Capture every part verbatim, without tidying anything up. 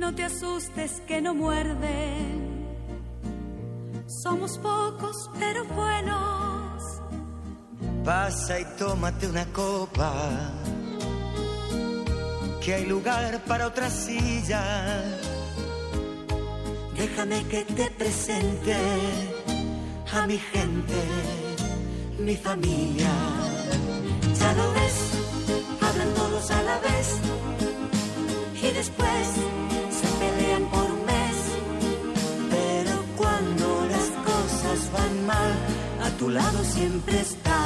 No te asustes que no muerden. Somos pocos pero buenos. Pasa y tómate una copa, que hay lugar para otra silla. Déjame que te presente a mi gente, mi familia. Ya lo ves, hablan todos a la vez y después se pelean por un mes. Pero cuando las cosas van mal, a tu lado siempre está.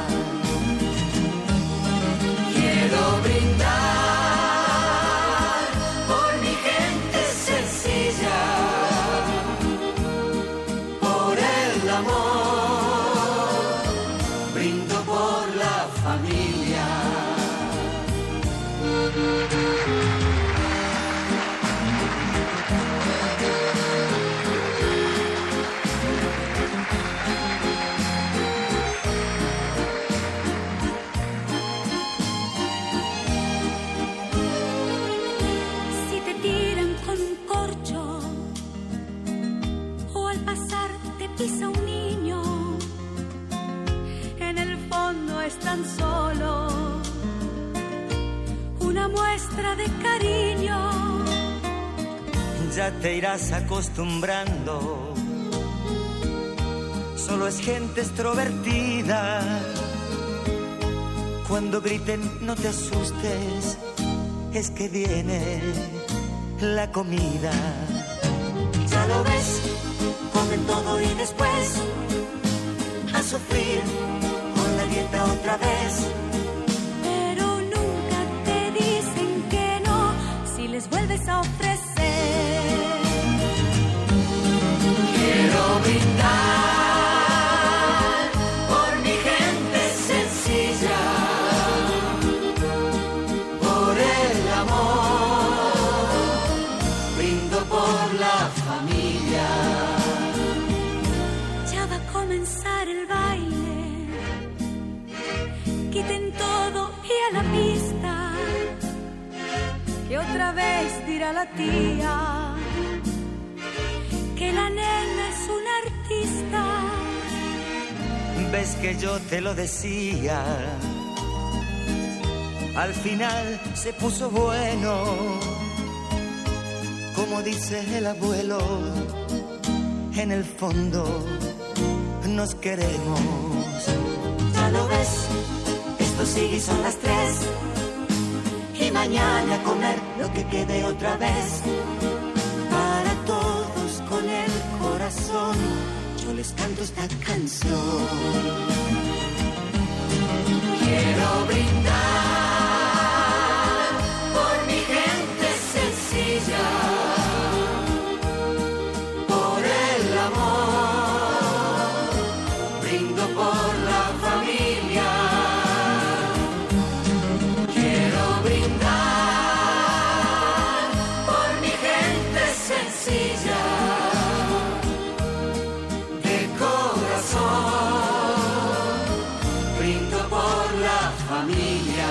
Quiero brindar por mi gente sencilla, por el amor, brindo por la familia. Pisa un niño, en el fondo es tan solo una muestra de cariño. Ya te irás acostumbrando, solo es gente extrovertida. Cuando griten no te asustes, es que viene la comida. Ya lo ves, comen todo y después a sufrir con la dieta otra vez. Pero nunca te dicen que no si les vuelves a ofrecer. Quiero brindar por mi gente sencilla, por el amor, brindo por la familia. Comenzar el baile, quiten todo y a la pista, que otra vez dirá la tía que la nena es una artista. Ves que yo te lo decía, al final se puso bueno, como dice el abuelo, en el fondo nos queremos. Ya lo ves, esto sigue y son las tres, y mañana a comer lo que quede otra vez. Para todos con el corazón yo les canto esta canción. Quiero brindar por mi gente sencilla, por el amor, brindo por la familia. Quiero brindar por mi gente sencilla, de corazón, brindo por la familia.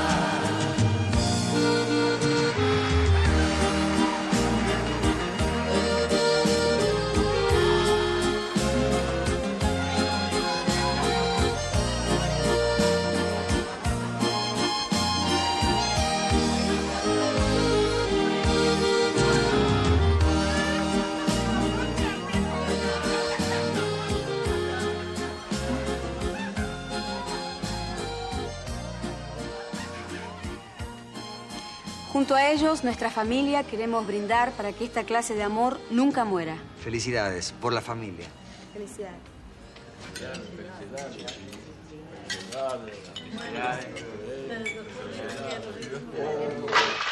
Junto a ellos, nuestra familia, queremos brindar para que esta clase de amor nunca muera. Felicidades por la familia. Felicidades. Felicidades. Felicidades.